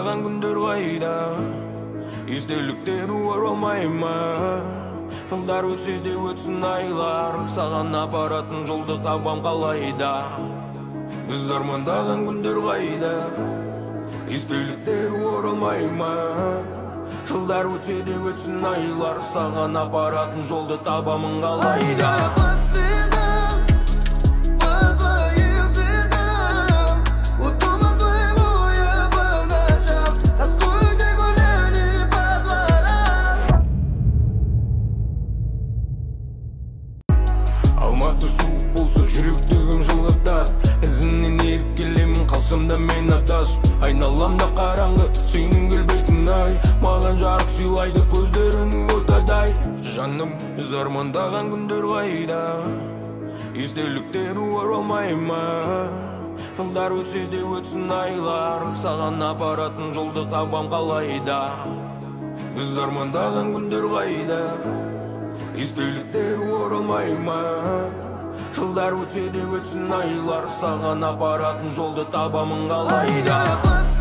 армандаған күндер қайда, естеліктер оралмай ма? Жылдар өтсе де өтсін айлар, саған апаратын жолды табам қалайда. Біз армандаған күндер қайда, естеліктер оралмай ма? Жылдар өтсе де өтсін айлар, саған апаратын жолды табамын қалайда. Алматы суық болса жүректегім жылытады, ізінен еріп келемін, қалсам да мен адасып. Айналамда қараңғы, сенің келбетің ай, маған жарық сыйлайды көздерің отадай. Жаным, біз армандаған күндер қайда, естеліктер оралмай ма? Жылдар өтсе де өтсін айлар, саған апаратын жолды табам қалайда. Біз армандаған күндер қайда, естеліктер оралмай ма? Жылдар өтсе де өтсін айлар, саған апаратын жолды табамын қалайда.